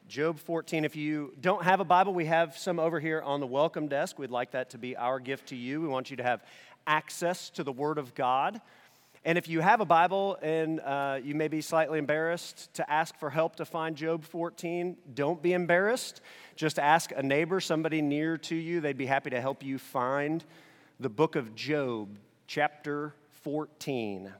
Job 14. If you don't have a Bible, we have some over here on the welcome desk. We'd like that to be our gift to you. We want you to have access to the Word of God. And if you have a Bible and you may be slightly embarrassed to ask for help to find Job 14, don't be embarrassed. Just ask a neighbor, somebody near to you. They'd be happy to help you find the book of Job, chapter 14.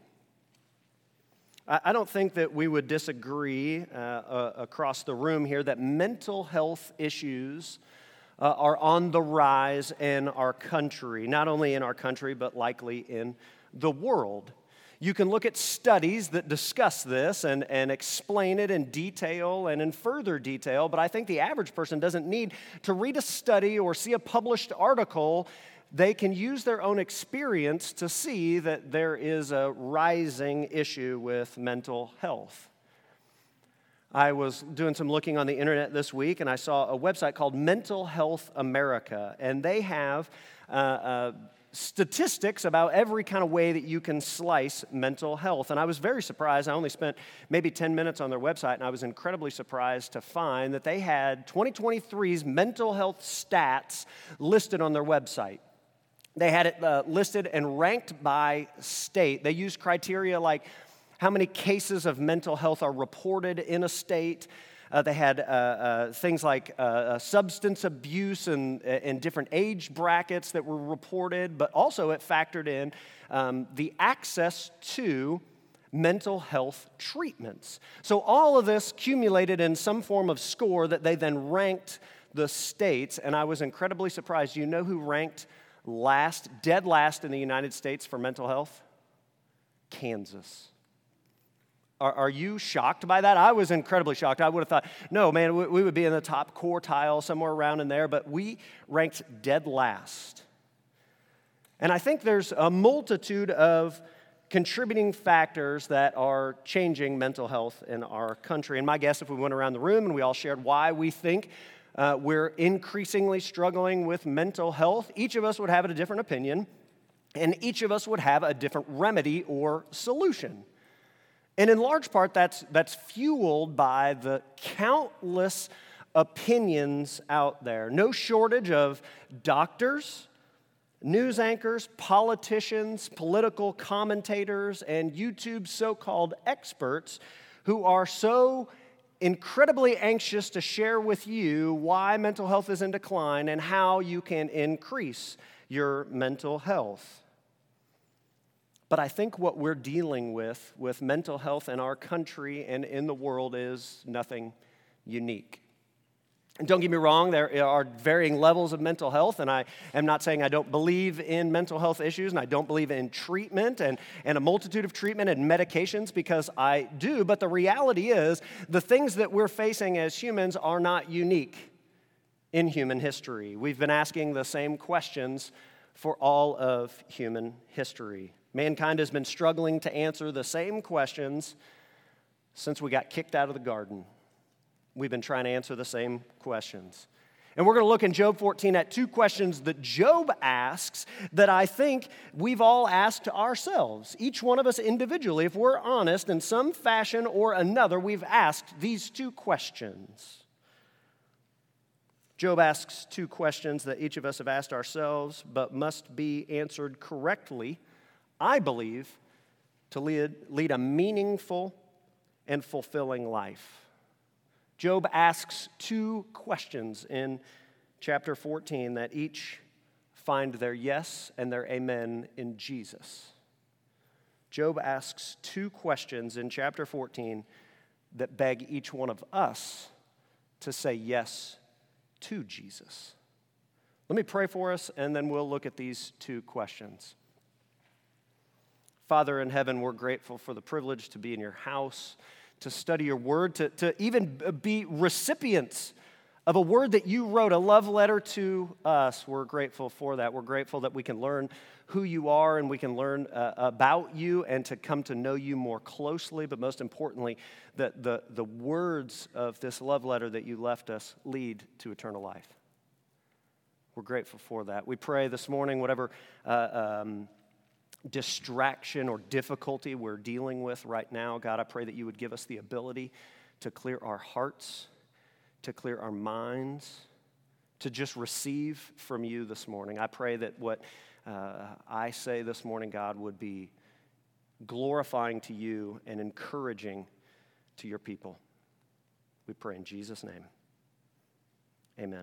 I don't think that we would disagree across the room here that mental health issues are on the rise in our country, not only in our country, but likely in the world. You can look at studies that discuss this and explain it in detail and in further detail, but I think the average person doesn't need to read a study or see a published article. They can use their own experience to see that there is a rising issue with mental health. I was doing some looking on the internet this week, and I saw a website called Mental Health America, and they have statistics about every kind of way that you can slice mental health. And I was very surprised. I only spent maybe 10 minutes on their website, and I was incredibly surprised to find that they had 2023's mental health stats listed on their website. They had it listed and ranked by state. They used criteria like how many cases of mental health are reported in a state. They had things like substance abuse and different age brackets that were reported, but also it factored in the access to mental health treatments. So all of this accumulated in some form of score that they then ranked the states, and I was incredibly surprised. You know who ranked dead last in the United States for mental health? Kansas. Are you shocked by that? I was incredibly shocked. I would have thought, no, man, we would be in the top quartile, somewhere around in there, but we ranked dead last. And I think there's a multitude of contributing factors that are changing mental health in our country. And my guess, if we went around the room and we all shared why we think we're increasingly struggling with mental health, each of us would have a different opinion, and each of us would have a different remedy or solution. And in large part, that's fueled by the countless opinions out there. No shortage of doctors, news anchors, politicians, political commentators, and YouTube so-called experts who are so incredibly anxious to share with you why mental health is in decline and how you can increase your mental health. But I think what we're dealing with mental health in our country and in the world is nothing unique. And don't get me wrong, there are varying levels of mental health, and I am not saying I don't believe in mental health issues, and I don't believe in treatment and a multitude of treatment and medications, because I do, but the reality is the things that we're facing as humans are not unique in human history. We've been asking the same questions for all of human history. Mankind has been struggling to answer the same questions since we got kicked out of the garden. We've been trying to answer the same questions. And we're going to look in Job 14 at two questions that Job asks that I think we've all asked ourselves. Each one of us individually, if we're honest, in some fashion or another, we've asked these two questions. Job asks two questions that each of us have asked ourselves, but must be answered correctly, I believe, to lead a meaningful and fulfilling life. Job asks two questions in chapter 14 that each find their yes and their amen in Jesus. Job asks two questions in chapter 14 that beg each one of us to say yes to Jesus. Let me pray for us, and then we'll look at these two questions. Father in heaven, we're grateful for the privilege to be in your house, to study your word, to even be recipients of a word that you wrote, a love letter to us. We're grateful for that. We're grateful that we can learn who you are and we can learn about you and to come to know you more closely, but most importantly, that the words of this love letter that you left us lead to eternal life. We're grateful for that. We pray this morning, whatever distraction or difficulty we're dealing with right now, God, I pray that you would give us the ability to clear our hearts, to clear our minds, to just receive from you this morning. I pray that what I say this morning, God, would be glorifying to you and encouraging to your people. We pray in Jesus' name. Amen.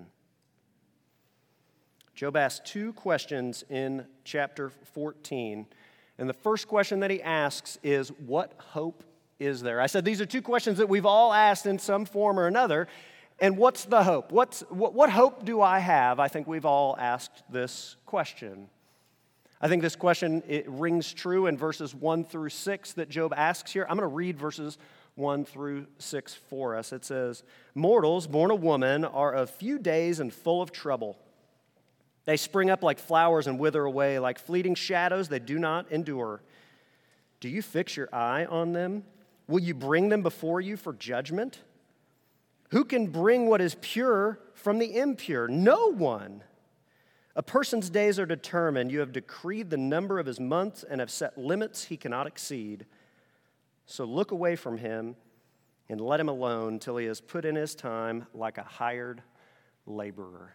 Job asked two questions in chapter 14. And the first question that he asks is, what hope is there? I said these are two questions that we've all asked in some form or another. And what's the hope? What hope do I have? I think we've all asked this question. I think this question, it rings true in verses 1 through 6 that Job asks here. I'm going to read verses 1 through 6 for us. It says, "Mortals born of woman are of few days and full of trouble. They spring up like flowers and wither away. Like fleeting shadows, they do not endure. Do you fix your eye on them? Will you bring them before you for judgment? Who can bring what is pure from the impure? No one. A person's days are determined. You have decreed the number of his months and have set limits he cannot exceed. So look away from him and let him alone till he has put in his time like a hired laborer."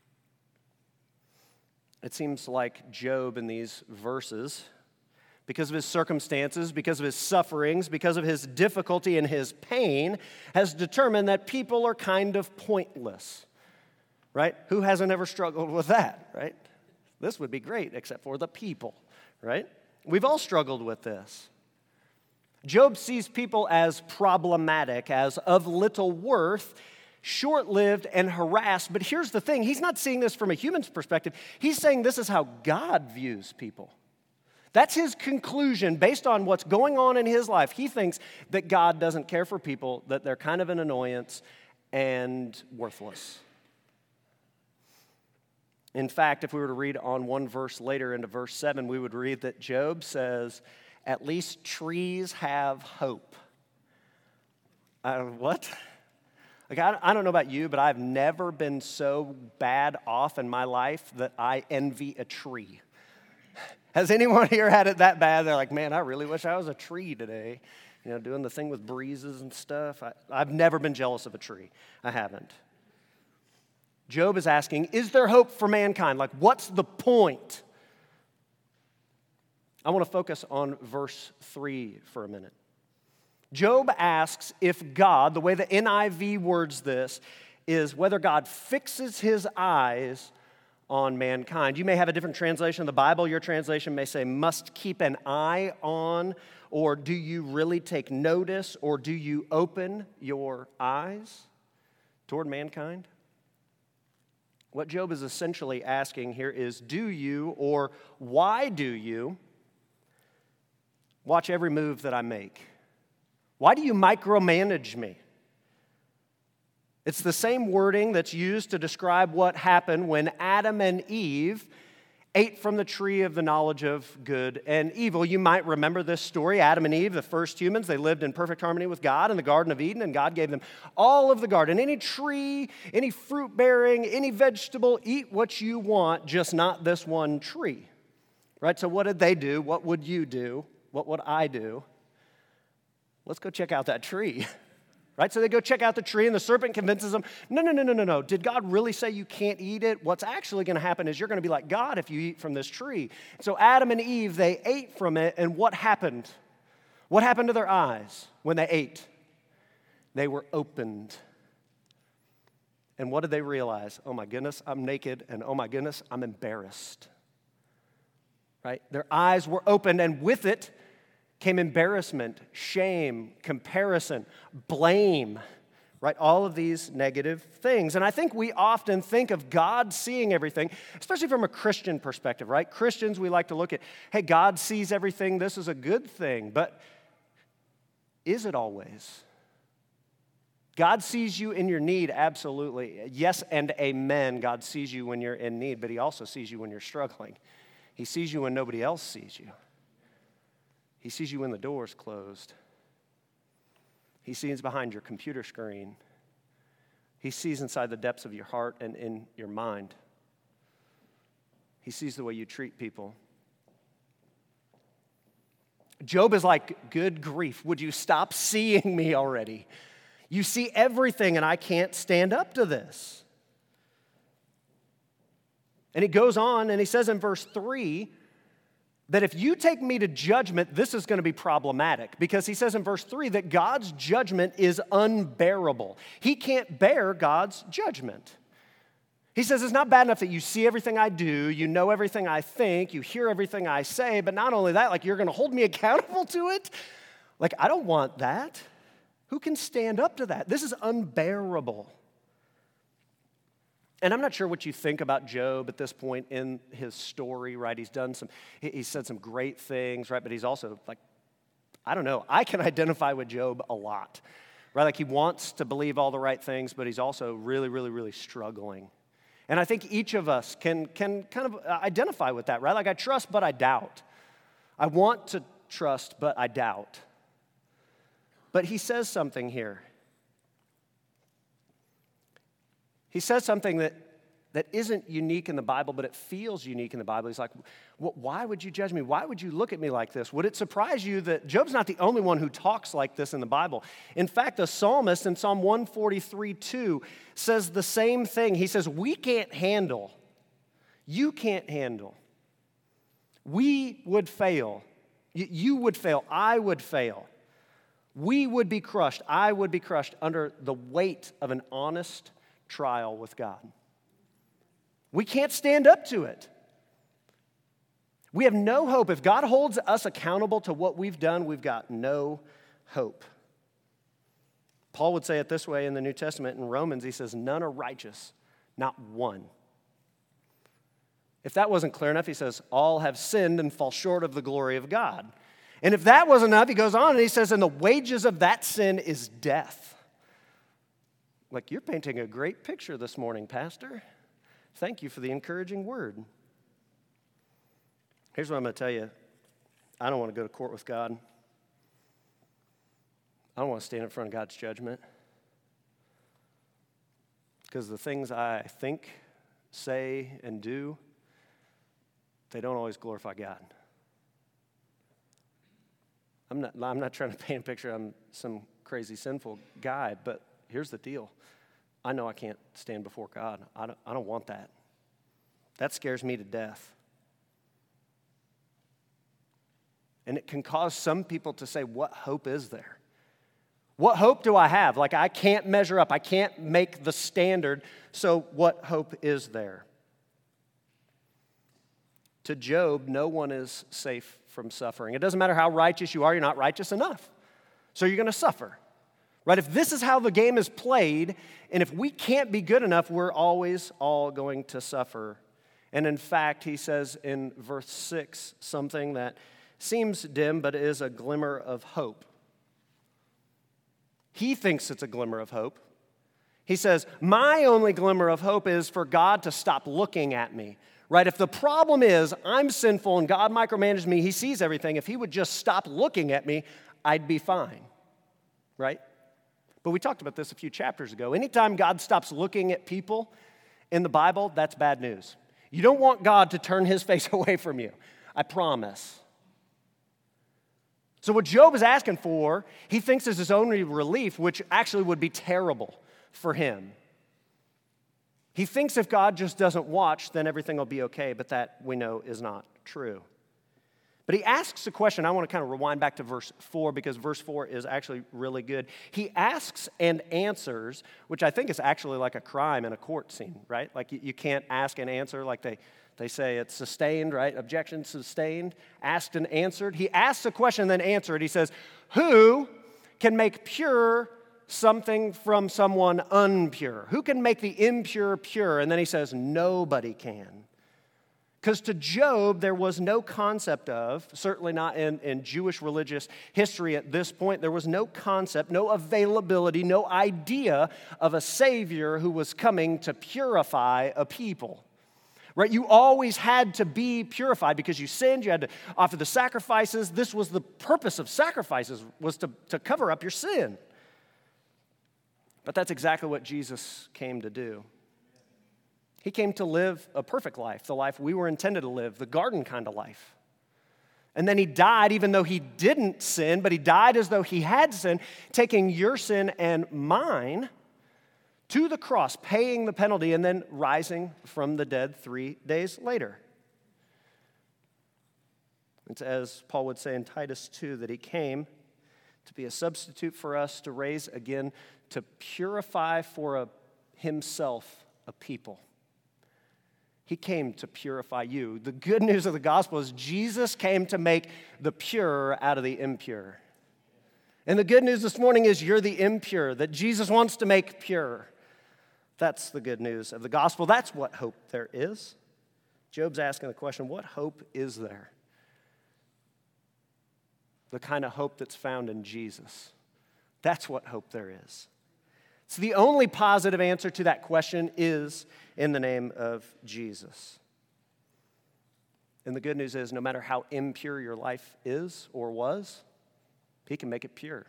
It seems like Job in these verses, because of his circumstances, because of his sufferings, because of his difficulty and his pain, has determined that people are kind of pointless, right? Who hasn't ever struggled with that, right? This would be great, except for the people, right? We've all struggled with this. Job sees people as problematic, as of little worth, short-lived and harassed. But here's the thing, he's not seeing this from a human's perspective. He's saying this is how God views people. That's his conclusion based on what's going on in his life. He thinks that God doesn't care for people, that they're kind of an annoyance and worthless. In fact, if we were to read on one verse later into verse 7, we would read that Job says, "At least trees have hope." What? Like, I don't know about you, but I've never been so bad off in my life that I envy a tree. Has anyone here had it that bad? They're like, man, I really wish I was a tree today, doing the thing with breezes and stuff. I've never been jealous of a tree. I haven't. Job is asking, is there hope for mankind? Like, what's the point? I want to focus on verse 3 for a minute. Job asks if God, the way the NIV words this, is whether God fixes his eyes on mankind. You may have a different translation of the Bible. Your translation may say, must keep an eye on, or do you really take notice, or do you open your eyes toward mankind? What Job is essentially asking here is, do you, or why do you, watch every move that I make? Why do you micromanage me? It's the same wording that's used to describe what happened when Adam and Eve ate from the tree of the knowledge of good and evil. You might remember this story. Adam and Eve, the first humans, they lived in perfect harmony with God in the Garden of Eden, and God gave them all of the garden. Any tree, any fruit bearing, any vegetable, eat what you want, just not this one tree. Right? So what did they do? What would you do? What would I do? Let's go check out that tree, right? So they go check out the tree, and the serpent convinces them, no. Did God really say you can't eat it? What's actually going to happen is you're going to be like God if you eat from this tree. So Adam and Eve, they ate from it, and what happened? What happened to their eyes when they ate? They were opened. And what did they realize? Oh my goodness, I'm naked, and oh my goodness, I'm embarrassed, right? Their eyes were opened, and with it came embarrassment, shame, comparison, blame, right? All of these negative things. And I think we often think of God seeing everything, especially from a Christian perspective, right? Christians, we like to look at, hey, God sees everything. This is a good thing. But is it always? God sees you in your need, absolutely. Yes and amen. God sees you when you're in need, but he also sees you when you're struggling. He sees you when nobody else sees you. He sees you when the door's closed. He sees behind your computer screen. He sees inside the depths of your heart and in your mind. He sees the way you treat people. Job is like, good grief, would you stop seeing me already? You see everything, and I can't stand up to this. And he goes on, and he says in verse 3 that if you take me to judgment, this is going to be problematic. Because he says in verse 3 that God's judgment is unbearable. He can't bear God's judgment. He says it's not bad enough that you see everything I do, you know everything I think, you hear everything I say, but not only that, like you're going to hold me accountable to it? Like, I don't want that. Who can stand up to that? This is unbearable. And I'm not sure what you think about Job at this point in his story, right? He said some great things, right? But he's also like, I don't know. I can identify with Job a lot, right? Like he wants to believe all the right things, but he's also really, really, really struggling. And I think each of us can kind of identify with that, right? Like I trust, but I doubt. I want to trust, but I doubt. But he says something here. He says something that isn't unique in the Bible, but it feels unique in the Bible. He's like, why would you judge me? Why would you look at me like this? Would it surprise you that Job's not the only one who talks like this in the Bible? In fact, the psalmist in Psalm 143:2 says the same thing. He says, we can't handle. You can't handle. We would fail. You would fail. I would fail. We would be crushed. I would be crushed under the weight of an honest trial with God. We can't stand up to it. We have no hope. If God holds us accountable to what we've done, we've got no hope. Paul would say it this way in the New Testament in Romans. He says, none are righteous, not one. If that wasn't clear enough, he says, all have sinned and fall short of the glory of God. And if that wasn't enough, he goes on and he says, and the wages of that sin is death. Like, you're painting a great picture this morning, Pastor. Thank you for the encouraging word. Here's what I'm going to tell you. I don't want to go to court with God. I don't want to stand in front of God's judgment. Because the things I think, say, and do, they don't always glorify God. I'm not trying to paint a picture I'm some crazy sinful guy, but here's the deal. I know I can't stand before God. I don't want that. That scares me to death. And it can cause some people to say, what hope is there? What hope do I have? Like, I can't measure up. I can't make the standard. So what hope is there? To Job, no one is safe from suffering. It doesn't matter how righteous you are, you're not righteous enough. So you're going to suffer. Right? If this is how the game is played, and if we can't be good enough, we're always all going to suffer. And in fact, he says in verse 6 something that seems dim, but is a glimmer of hope. He thinks it's a glimmer of hope. He says, my only glimmer of hope is for God to stop looking at me. Right? If the problem is I'm sinful and God micromanages me, he sees everything. If he would just stop looking at me, I'd be fine. Right? But we talked about this a few chapters ago. Anytime God stops looking at people in the Bible, that's bad news. You don't want God to turn his face away from you. I promise. So what Job is asking for, he thinks is his only relief, which actually would be terrible for him. He thinks if God just doesn't watch, then everything will be okay, but that we know is not true. But he asks a question. I want to kind of rewind back to verse 4 because verse 4 is actually really good. He asks and answers, which I think is actually like a crime in a court scene, right? Like you can't ask and answer like they say it's sustained, right? Objection sustained, asked and answered. He asks a question and then answered. He says, who can make pure something from someone impure? Who can make the impure pure? And then he says, nobody can. Because to Job, there was no concept of, certainly not in Jewish religious history at this point, there was no concept, no availability, no idea of a Savior who was coming to purify a people. Right? You always had to be purified because you sinned, you had to offer the sacrifices. This was the purpose of sacrifices, was to cover up your sin. But that's exactly what Jesus came to do. He came to live a perfect life, the life we were intended to live, the garden kind of life. And then he died even though he didn't sin, but he died as though he had sinned, taking your sin and mine to the cross, paying the penalty, and then rising from the dead 3 days later. It's as Paul would say in Titus 2, that he came to be a substitute for us, to raise again, to purify for himself a people. He came to purify you. The good news of the gospel is Jesus came to make the pure out of the impure. And the good news this morning is you're the impure, that Jesus wants to make pure. That's the good news of the gospel. That's what hope there is. Job's asking the question, what hope is there? The kind of hope that's found in Jesus. That's what hope there is. So the only positive answer to that question is in the name of Jesus. And the good news is, no matter how impure your life is or was, he can make it pure.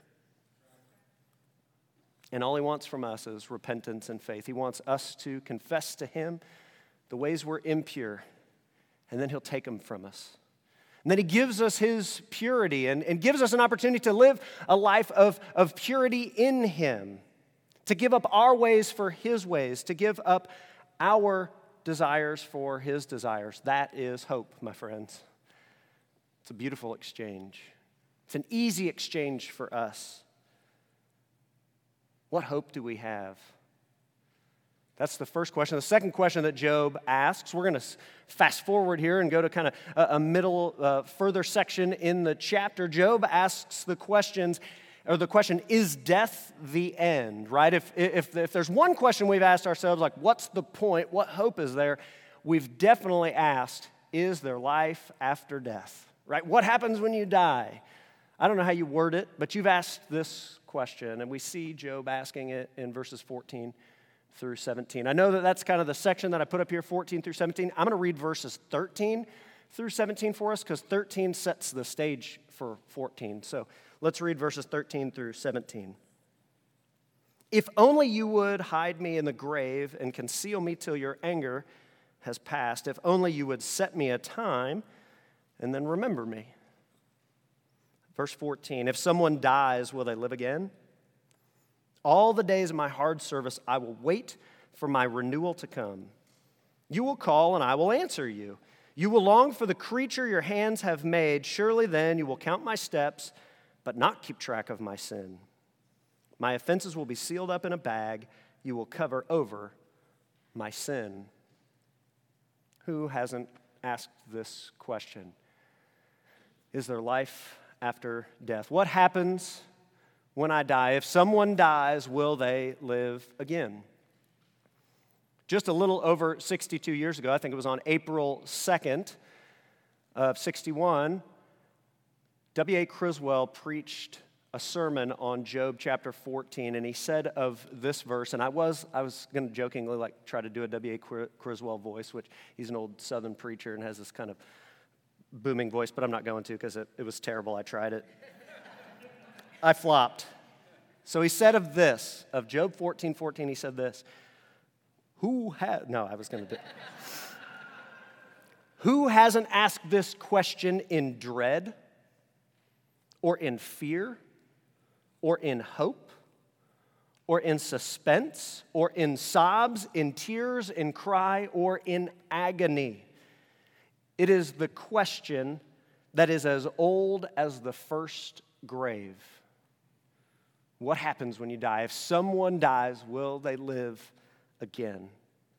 And all he wants from us is repentance and faith. He wants us to confess to him the ways we're impure, and then he'll take them from us. And then he gives us his purity and gives us an opportunity to live a life of purity in him, to give up our ways for his ways, to give up our desires for his desires. That is hope, my friends. It's a beautiful exchange. It's an easy exchange for us. What hope do we have? That's the first question. The second question that Job asks, we're going to fast forward here and go to kind of a middle, further section in the chapter. Job asks the question, is death the end, right? If there's one question we've asked ourselves, like, what's the point? What hope is there? We've definitely asked, is there life after death, right? What happens when you die? I don't know how you word it, but you've asked this question, and we see Job asking it in verses 14 through 17. I know that that's kind of the section that I put up here, 14 through 17. I'm going to read verses 13 through 17 for us because 13 sets the stage for 14. So let's read verses 13 through 17. If only you would hide me in the grave and conceal me till your anger has passed. If only you would set me a time and then remember me. Verse 14, if someone dies, will they live again? All the days of my hard service, I will wait for my renewal to come. You will call, and I will answer you. You will long for the creature your hands have made. Surely then you will count my steps, but not keep track of my sin. My offenses will be sealed up in a bag. You will cover over my sin. Who hasn't asked this question? Is there life after death? What happens when I die? If someone dies, will they live again? Just a little over 62 years ago, I think it was on April 2nd of 61, W.A. Criswell preached a sermon on Job chapter 14, and he said of this verse, and I was going to jokingly try to do a W.A. Criswell voice, which he's an old Southern preacher and has this kind of booming voice, but I'm not going to because it was terrible. I tried it. I flopped. So he said of Job 14:14, he said this, who hasn't asked this question in dread or in fear or in hope or in suspense or in sobs, in tears, in cry, or in agony? It is the question that is as old as the first grave. What happens when you die? If someone dies, will they live again?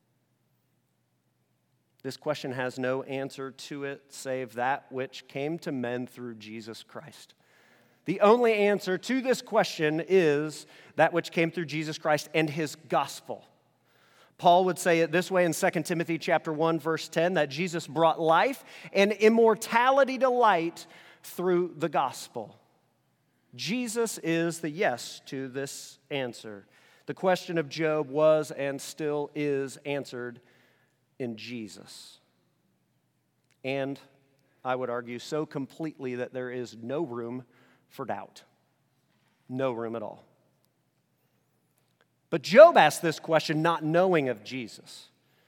This question has no answer to it save that which came to men through Jesus Christ. The only answer to this question is that which came through Jesus Christ and his gospel. Paul would say it this way in 2 Timothy chapter 1, verse 10, that Jesus brought life and immortality to light through the gospel. Jesus is the yes to this answer. The question of Job was and still is answered in Jesus. And I would argue so completely that there is no room for doubt. No room at all. But Job asked this question not knowing of Jesus.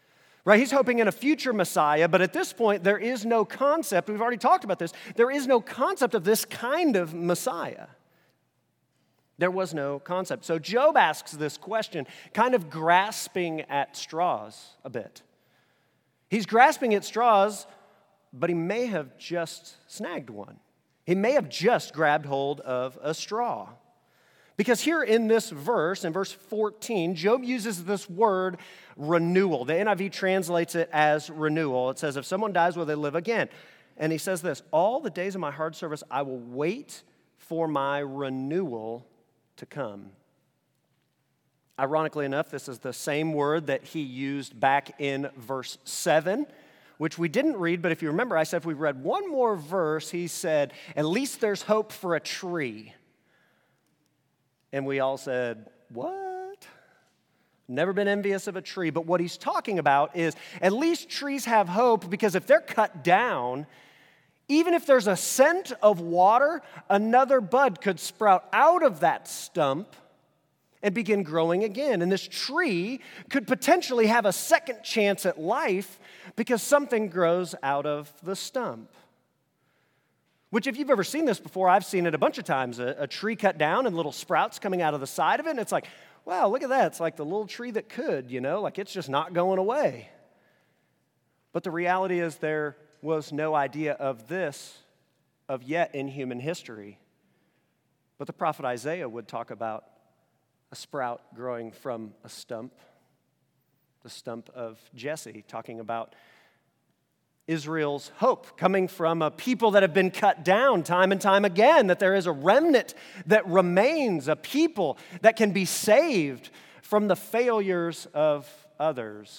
Right? He's hoping in a future Messiah, but at this point, there is no concept. We've already talked about this. There is no concept of this kind of Messiah. There was no concept. So Job asks this question, kind of grasping at straws a bit. He's grasping at straws, but he may have just snagged one. He may have just grabbed hold of a straw. Because here in this verse, in verse 14, Job uses this word renewal. The NIV translates it as renewal. It says, if someone dies, will they live again? And he says this, all the days of my hard service, I will wait for my renewal to come. Ironically enough, this is the same word that he used back in verse 7, which we didn't read, but if you remember, I said if we read one more verse, he said, at least there's hope for a tree. And we all said, what? Never been envious of a tree. But what he's talking about is at least trees have hope because if they're cut down, even if there's a scent of water, another bud could sprout out of that stump and begin growing again. And this tree could potentially have a second chance at life because something grows out of the stump. Which, if you've ever seen this before, I've seen it a bunch of times. A tree cut down and little sprouts coming out of the side of it. And it's like, wow, look at that. It's like the little tree that could, like it's just not going away. But the reality is there was no idea of this of yet in human history. But the prophet Isaiah would talk about a sprout growing from a stump, the stump of Jesse, talking about Israel's hope coming from a people that have been cut down time and time again, that there is a remnant that remains, a people that can be saved from the failures of others.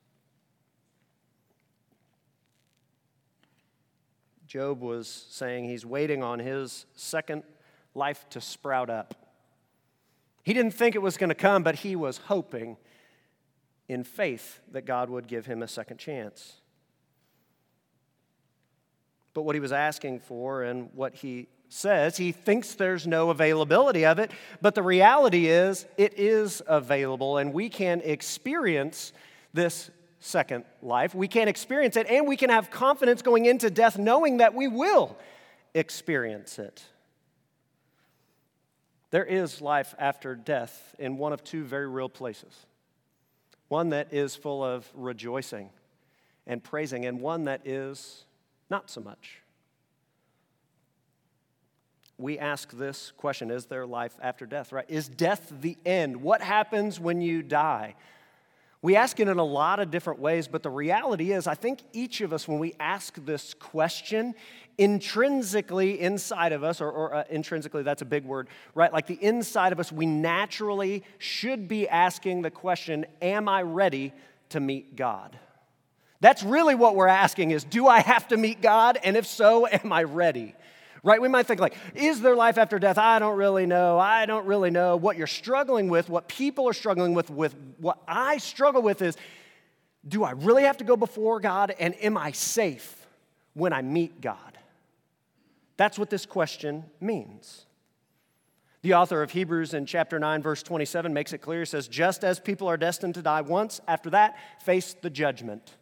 Job was saying he's waiting on his second life to sprout up. He didn't think it was going to come, but he was hoping in faith that God would give him a second chance. But what he was asking for and what he says, he thinks there's no availability of it, but the reality is it is available and we can experience this second life. We can experience it and we can have confidence going into death knowing that we will experience it. There is life after death in one of two very real places. One that is full of rejoicing and praising, and one that is not so much. We ask this question, is there life after death, right? Is death the end? What happens when you die? We ask it in a lot of different ways, but the reality is, I think each of us, when we ask this question, intrinsically inside of us, or intrinsically, that's a big word, right? Like the inside of us, we naturally should be asking the question, am I ready to meet God? That's really what we're asking is, do I have to meet God? And if so, am I ready? Right? We might think like, is there life after death? I don't really know. I don't really know. What you're struggling with, what people are struggling with what I struggle with is, do I really have to go before God? And am I safe when I meet God? That's what this question means. The author of Hebrews in chapter 9, verse 27 makes it clear. He says, just as people are destined to die once, after that, face the judgment.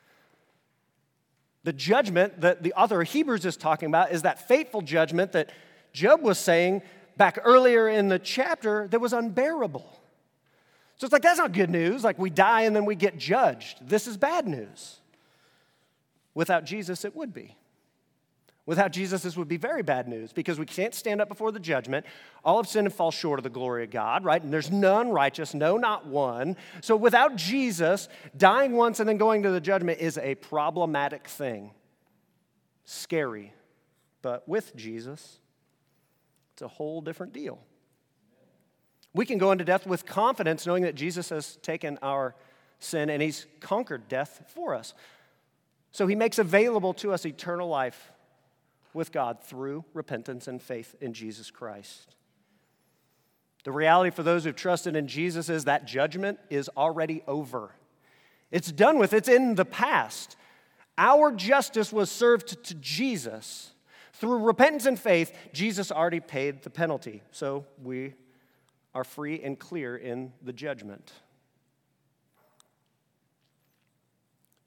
The judgment that the author of Hebrews is talking about is that fateful judgment that Job was saying back earlier in the chapter that was unbearable. So it's like, that's not good news. Like we die and then we get judged. This is bad news. Without Jesus, it would be. Without Jesus, this would be very bad news because we can't stand up before the judgment. All have sinned and fall short of the glory of God, right? And there's none righteous, no, not one. So without Jesus, dying once and then going to the judgment is a problematic thing. Scary. But with Jesus, it's a whole different deal. We can go into death with confidence knowing that Jesus has taken our sin and he's conquered death for us. So he makes available to us eternal life with God through repentance and faith in Jesus Christ. The reality for those who've trusted in Jesus is that judgment is already over. It's done with. It's in the past. Our justice was served to Jesus. Through repentance and faith, Jesus already paid the penalty. So we are free and clear in the judgment.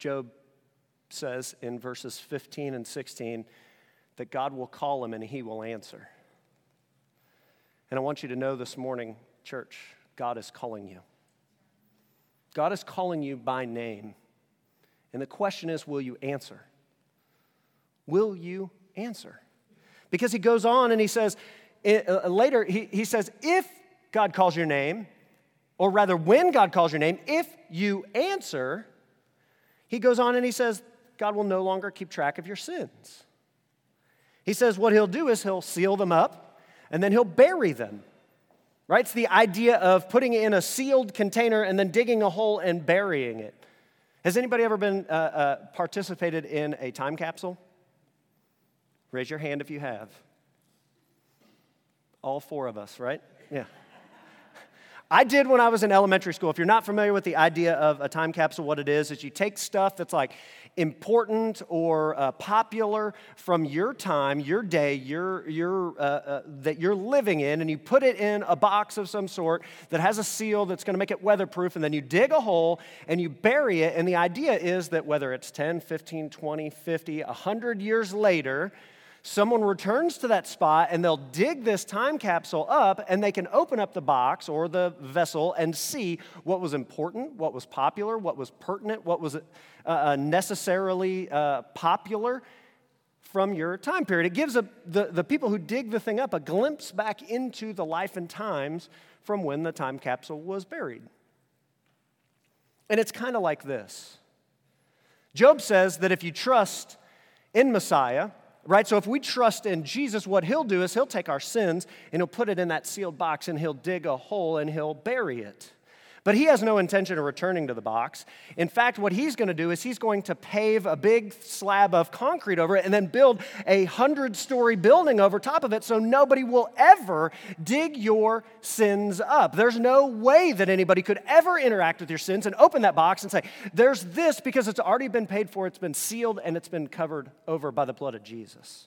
Job says in verses 15 and 16 that God will call him and he will answer. And I want you to know this morning, church, God is calling you. God is calling you by name. And the question is, will you answer? Will you answer? Because he goes on and he says, later, he says, if God calls your name, or rather when God calls your name, if you answer, he goes on and he says, God will no longer keep track of your sins. He says what he'll do is he'll seal them up and then he'll bury them. Right? It's the idea of putting it in a sealed container and then digging a hole and burying it. Has anybody ever been participated in a time capsule? Raise your hand if you have. All four of us, right? Yeah. I did when I was in elementary school. If you're not familiar with the idea of a time capsule, what it is you take stuff that's like important or popular from your time, your day, that you're living in, and you put it in a box of some sort that has a seal that's going to make it weatherproof, and then you dig a hole and you bury it, and the idea is that whether it's 10, 15, 20, 50, 100 years later, someone returns to that spot and they'll dig this time capsule up and they can open up the box or the vessel and see what was important, what was popular, what was pertinent, what was necessarily popular from your time period. It gives the people who dig the thing up a glimpse back into the life and times from when the time capsule was buried. And it's kind of like this. Job says that if you trust in Messiah, right? So if we trust in Jesus, what he'll do is he'll take our sins and he'll put it in that sealed box and he'll dig a hole and he'll bury it. But he has no intention of returning to the box. In fact, what he's going to do is he's going to pave a big slab of concrete over it and then build a 100-story building over top of it so nobody will ever dig your sins up. There's no way that anybody could ever interact with your sins and open that box and say, there's this, because it's already been paid for, it's been sealed, and it's been covered over by the blood of Jesus.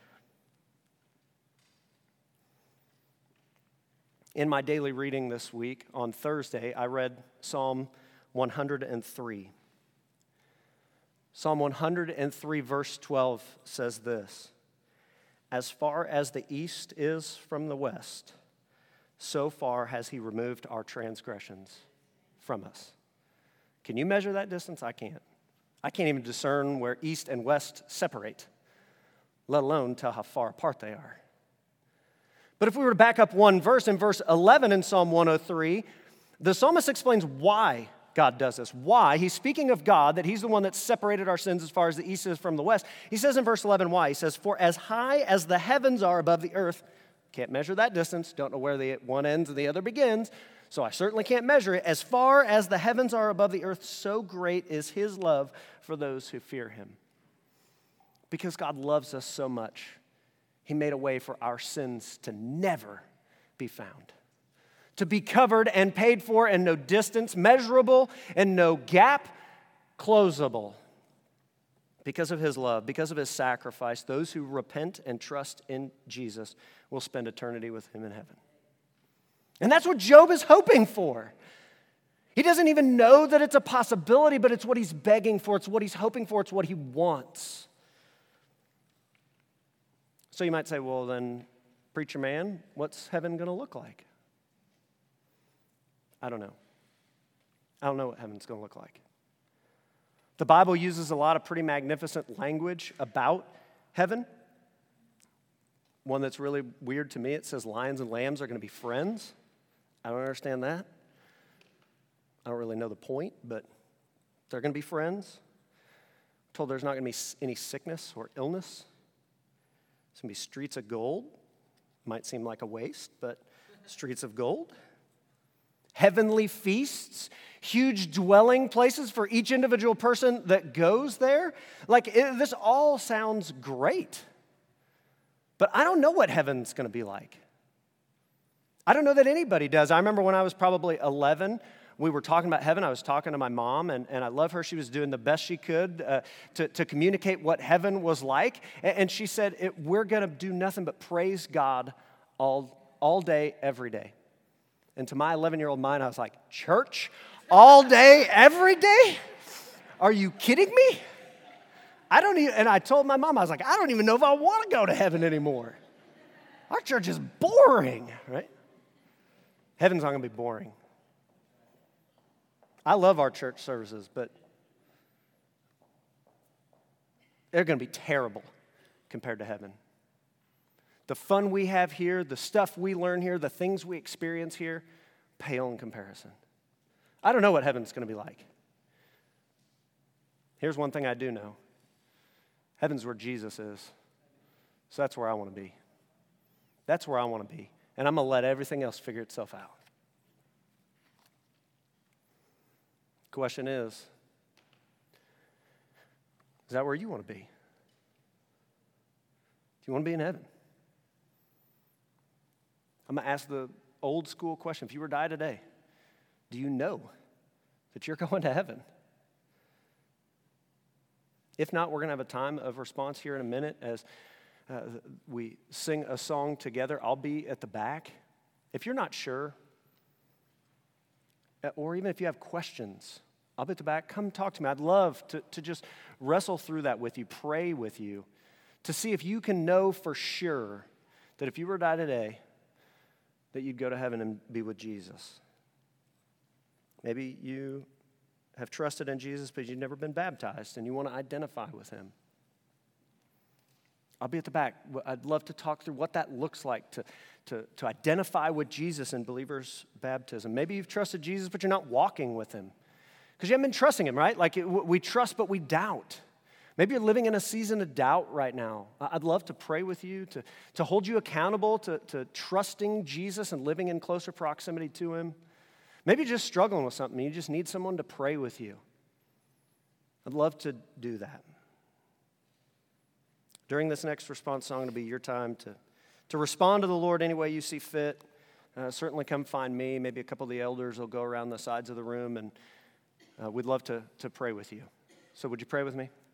In my daily reading this week, on Thursday, I read Psalm 103. Psalm 103, verse 12 says this: "As far as the east is from the west, so far has he removed our transgressions from us." Can you measure that distance? I can't. I can't even discern where east and west separate, let alone tell how far apart they are. But if we were to back up one verse, in verse 11 in Psalm 103, the psalmist explains why God does this. Why? He's speaking of God, that he's the one that separated our sins as far as the east is from the west. He says in verse 11 why. He says, "For as high as the heavens are above the earth," can't measure that distance, don't know where the one ends and the other begins, so I certainly can't measure it. "As far as the heavens are above the earth, so great is his love for those who fear him." Because God loves us so much, he made a way for our sins to never be found, to be covered and paid for, and no distance measurable and no gap closable. Because of his love, because of his sacrifice, those who repent and trust in Jesus will spend eternity with him in heaven. And that's what Job is hoping for. He doesn't even know that it's a possibility, but it's what he's begging for, it's what he's hoping for, it's what he wants. So you might say, well, then, preacher man, what's heaven going to look like? I don't know. I don't know what heaven's going to look like. The Bible uses a lot of pretty magnificent language about heaven. One that's really weird to me, it says lions and lambs are going to be friends. I don't understand that. I don't really know the point, but they're going to be friends. I'm told there's not going to be any sickness or illness. It's going to be streets of gold. Might seem like a waste, but streets of gold. Heavenly feasts, huge dwelling places for each individual person that goes there. This all sounds great. But I don't know what heaven's going to be like. I don't know that anybody does. I remember when I was probably 11, we were talking about heaven. I was talking to my mom, and I love her. She was doing the best she could to communicate what heaven was like. And she said, we're going to do nothing but praise God all day, every day. And to my 11-year-old mind, I was like, church? All day, every day? Are you kidding me? And I told my mom, I was like, I don't even know if I want to go to heaven anymore. Our church is boring, right? Heaven's not going to be boring. I love our church services, but they're going to be terrible compared to heaven. The fun we have here, the stuff we learn here, the things we experience here, pale in comparison. I don't know what heaven's going to be like. Here's one thing I do know. Heaven's where Jesus is. So that's where I want to be. That's where I want to be. And I'm going to let everything else figure itself out. Question is that where you want to be? Do you want to be in heaven? I'm going to ask the old school question. If you were to die today, do you know that you're going to heaven? If not, we're going to have a time of response here in a minute as we sing a song together. I'll be at the back. If you're not sure, or even if you have questions, I'll be at the back. Come talk to me. I'd love to just wrestle through that with you, pray with you, to see if you can know for sure that if you were to die today, that you'd go to heaven and be with Jesus. Maybe you have trusted in Jesus, but you've never been baptized, and you want to identify with him. I'll be at the back. I'd love to talk through what that looks like to identify with Jesus in believers' baptism. Maybe you've trusted Jesus, but you're not walking with him because you haven't been trusting him, right? Like we trust, but we doubt. Maybe you're living in a season of doubt right now. I'd love to pray with you, to hold you accountable to trusting Jesus and living in closer proximity to him. Maybe you're just struggling with something. You just need someone to pray with you. I'd love to do that. During this next response song, it'll be your time to respond to the Lord any way you see fit. Certainly come find me. Maybe a couple of the elders will go around the sides of the room, and we'd love to pray with you. So would you pray with me?